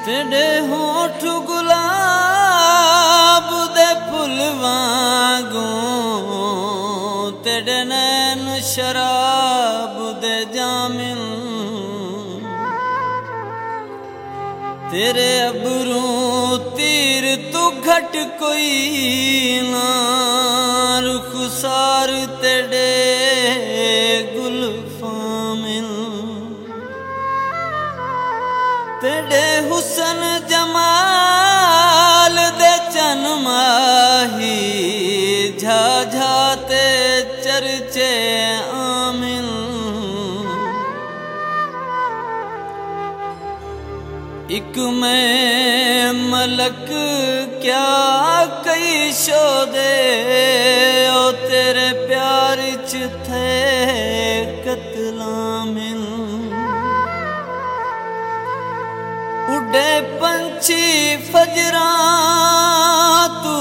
तेरे होठ गुलाब दे फुल वांगू, तेरे नैन शराब दे जामिन, तेरे अबरू तीर तू घट कोई ना, रुखसार तेरे गुलफामिन, तेरे हुसन जमाल दे चन माही, झाझाते चर्चे आमिन, एक मैं मलक क्या कई शोदे, ओ तेरे प्यार च थे कतलामिन, उड़े पंछी फजरा तू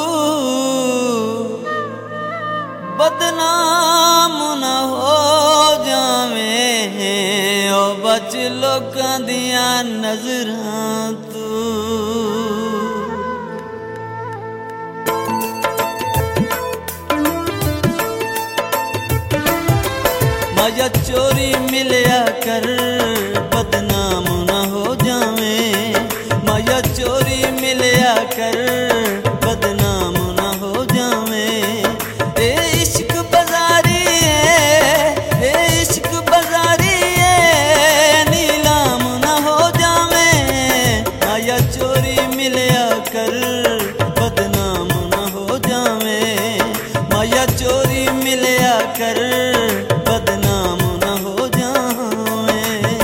बदनाम न हो जावे, ओ बच लोकां दियां नजरां तू। माया चोरी मिलया कर बदनाम न हो जावे, माया चोरी मिलया कर बदनाम न हो जावे, ए इश्क बाजारी है, ए इश्क बाजारी है, नीलाम न हो जावे, माया चोरी मिलया कर बदनाम न हो जावे, माया चोरी मिलया कर बदनाम न हो जावे।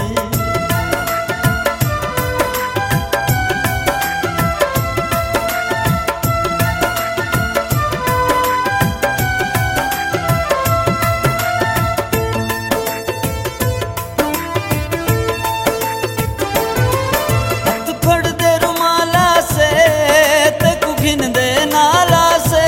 हथ फड़ दे रुमाला से ते कुघिन दे नाला से,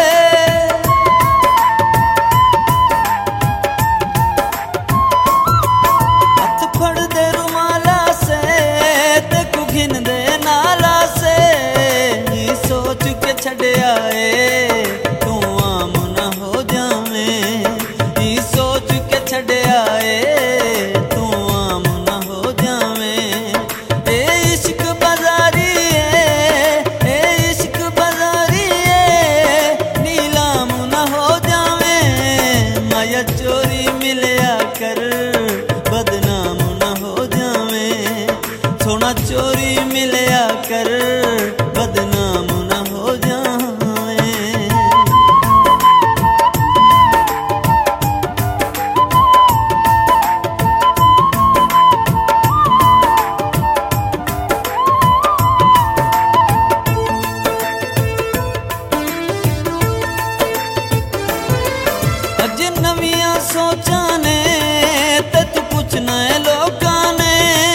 छड़ आए तू आम न हो जावे, ई सोच के छड़ आए तू आम न हो जावे, ए इश्क बाजारी है, ए इश्क बाजारी है, नीलाम न हो जावे, माया चोरी मिलया कर बदनाम न हो जावे, सोना चोरी मिलया कर बदनाम न हो जावे। अज नवियां सोचां ने ते तू पुछना है लोकां ने,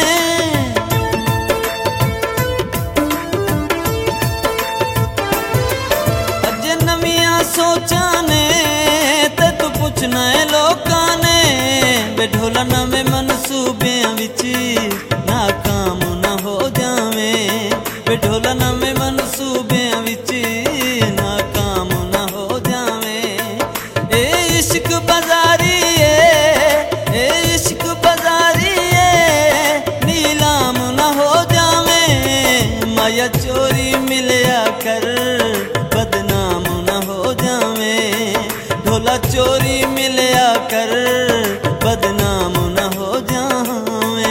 सोचा ने ते तू पुछना है लोकां ने, बेढोला नवें मनसूबियां विच नाकाम न हो जावे, बेढोला नवें मनसूबियां विच नाकाम न हो जावे, ए इश्क बाजारी है, ए इश्क बाजारी है, नीलाम न हो जावे, माया चोरी मिलया कर बदनाम न हो जावे, ढोला चोरी मिलया कर बदनाम न हो जावे।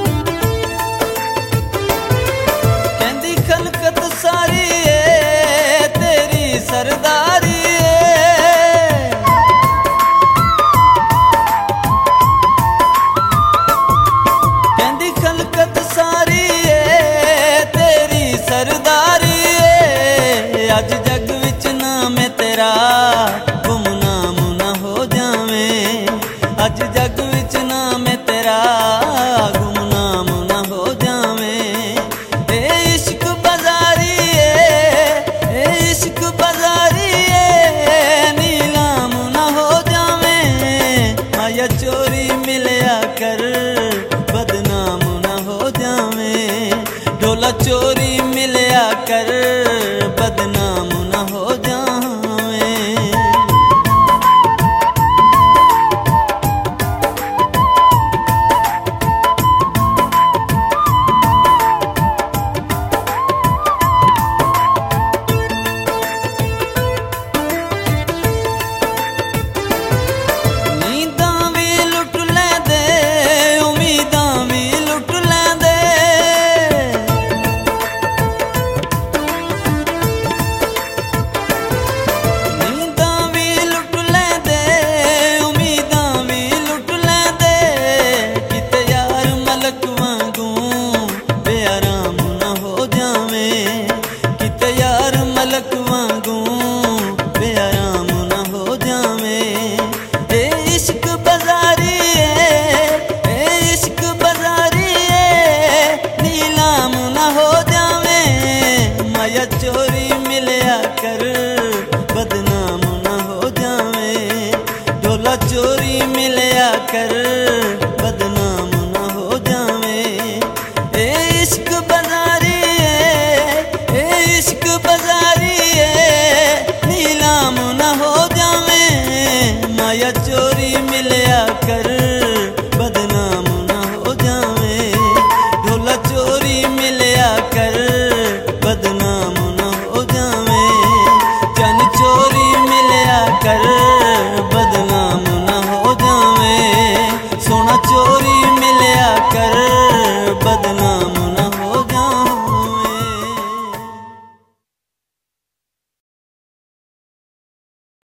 कहंदी खलकत सारी है चोरी मिलया कर बदनाम न हो जावे। चोरी मिलया कर बदनाम न हो जावे, ढोला चोरी मिलया कर